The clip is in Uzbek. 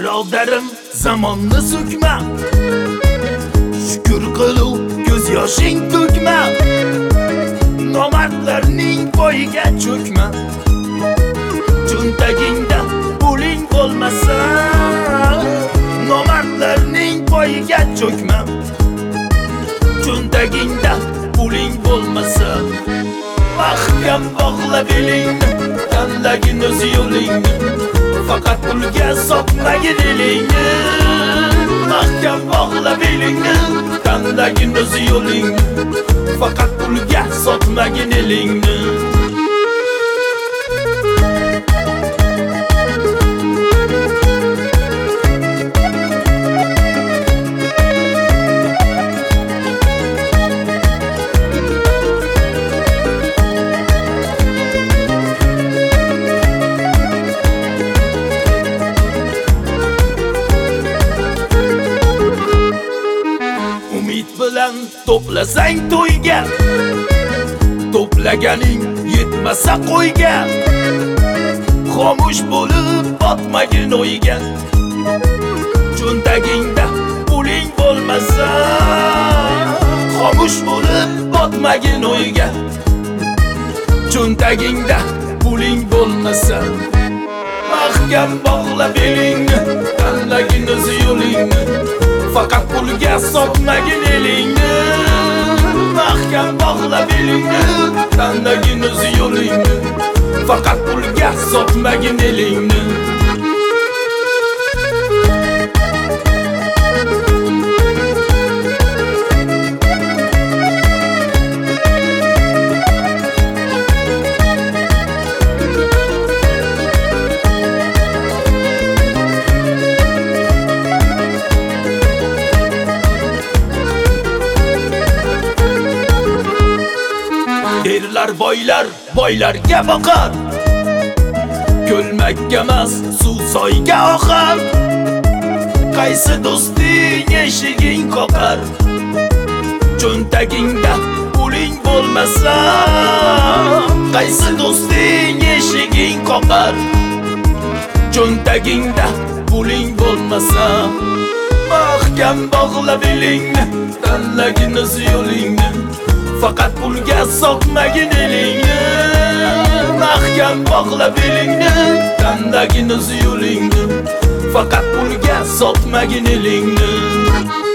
birodarim zamonni so'kma, shukr qiluv ko'z yoshing to'kma, nomardlarning poyiga cho'kma. Cho'ntagingda puling bo'lmasa, nomardlarning poyiga cho'kma. Cho'ntagingda puling bo'lmasa, mahkam bog'la belingni, tanlagin o'z yo'lingni, faqat pulga sotmagin elingni. Mahkam bog'la belingni, tanlagin o'z yo'lingni, faqat pulga sotmagin elingni. Umid bilan to'plasang to'yga, to'plaganing yetmasa qo'yga. Xomush bo'lib botmagin o'yga. Cho'ntagingda puling bo'lmasa, xomush bo'lib botmagin o'yga. Cho'ntagingda puling bo'lmasa, mahkam bog'la belingni, tanlagin o'z yo'lingni, faqat pulga sotmagin elingni. Mahkam bog'la belingni, tanlagin o'z yo'lingni, faqat pulga sotmagin elingni. Erlar boylar boylarga boqar, ko'lmakka emas suv soyga oqar. Qaysi do'sting eshiging qoqar, cho'ntagingda puling bo'lmasa. Qaysi do'sting eshiging qoqar, cho'ntagingda puling bo'lmasa. Mahkam bog'la belingni, tanlagin o'z yo'lingni, faqat pulga sotmagin elingni. Mahkam bog'la belingni, tanlagin o'z yo'lingni, faqat pulga sotmagin elingni.